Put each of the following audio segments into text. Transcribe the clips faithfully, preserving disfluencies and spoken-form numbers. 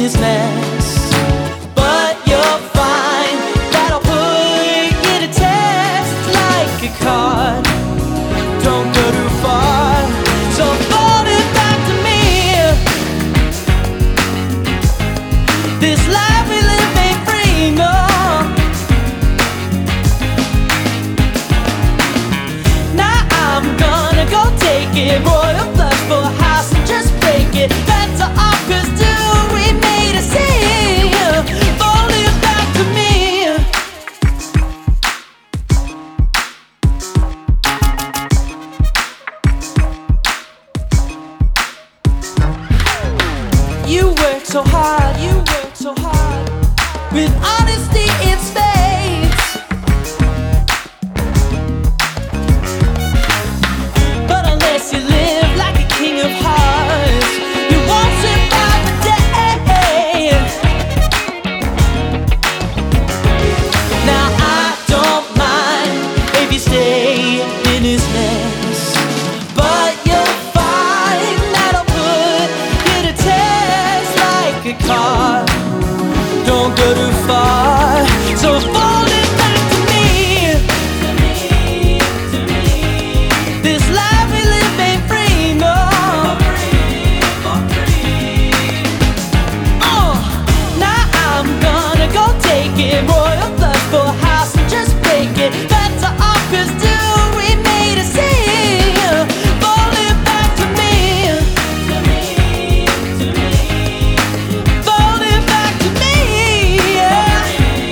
his mess. But you'll find that I'll put you to test like a card. Don't go too far, so fold it back to me. This life we live ain't free, no. Now I'm gonna go take it, royal flush for a house and just break it. Better off 'cause two we made a scene. Fold it back to me. You work so hard, you work so hard, with honesty in spades. But unless you live like a king of hearts, you won't survive the day. Now I don't mind if you stay in his mess, but you'll find that I'll put you to test like a card. Don't go too far, so fold it back to me. This life we live ain't free, no. Oh, now I'm gonna go take it, royal flush for a house and just break it. Better off 'cause two we made a scene. Fold it back to me. Fold it back to me, yeah.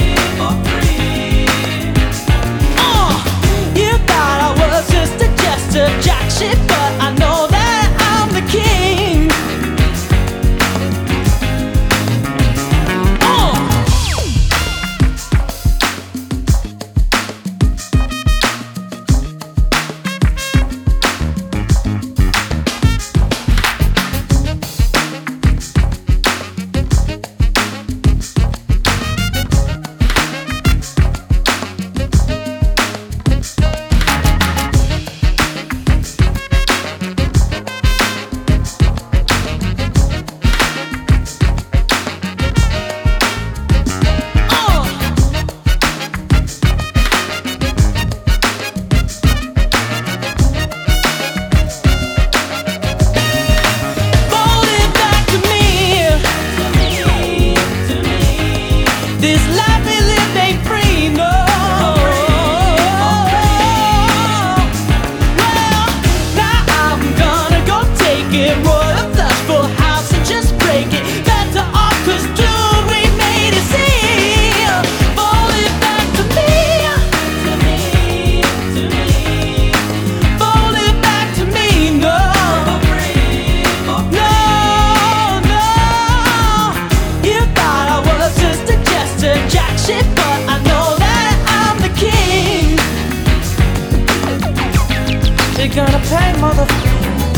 Uh, you thought I was just a jester, jack shit, but I know that I'm the king. Uh. Fold it back to me. This life we live ain't free, no. Well, now I'm gonna go take it, royal flush for a house and just break it. Better off 'cause two we made a scene. Fold it back to me. Fold it back to me, no. No, no. You thought I was just a jester, jack shit, but I know that I'm the king. You're gonna pay, mother.